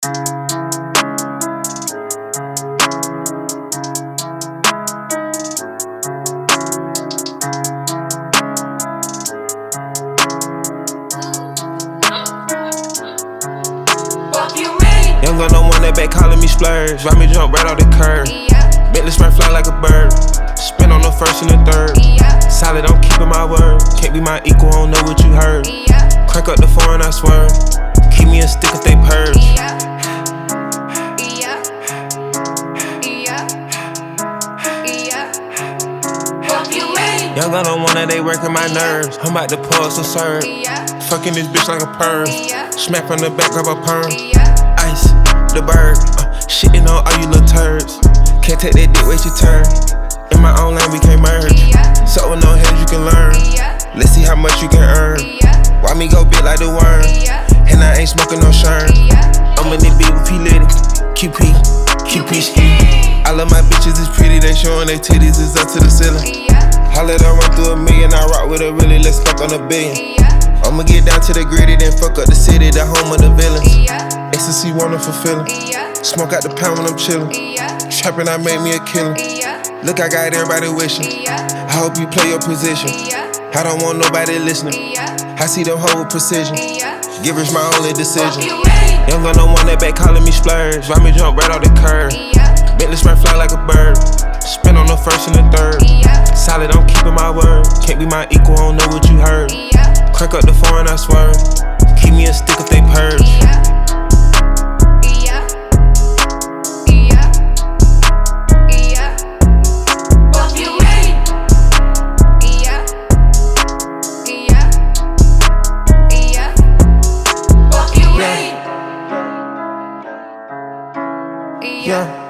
Young gun no one that back calling me splurge. Ride me jump right off the curb. Bentley spray fly like a bird. Spin on the first and the third. Solid, I'm keeping my word. Can't be my equal, I don't know what you heard. Crank up the foreign, I swear. Keep me a stick if they purge. Young gun don't want that, they working my nerves. I'm about to pull some serve. Fucking this bitch like a perm. Smack from the back of a perm. Ice, the bird. Shitting on all you little turds. Can't take that dick, wait your turn. In my own lane, we can't merge. So with no heads, you can learn. Let's see how much you can earn. Why me go big like the worm? And I ain't smoking no shern. I'm in the beat with P. Litty. QP ski. I love my bitches, it's pretty. They showing their titties, it's up to the ceiling. I let her run through a million, I rock with her really, let's fuck on a billion. I'ma get down to the gritty, then fuck up the city, the home of the villains. Ecstasy, wonderful feeling. Smoke out the pound when I'm chillin'. Trappin', I made me a killer. Look, I got everybody wishing. I hope you play your position. I don't want nobody listening. I see them hold with precision. Give us my only decision. Young gun no one that back calling me splurge. Ride me jump right off the curb. Bentley spray fly like a bird. Spin on the first and the third. Solid, I'm keeping my word. Can't be my equal, I don't know what you heard. Crank up the foreign, I swear. Keep me a stick if they purge. Yeah.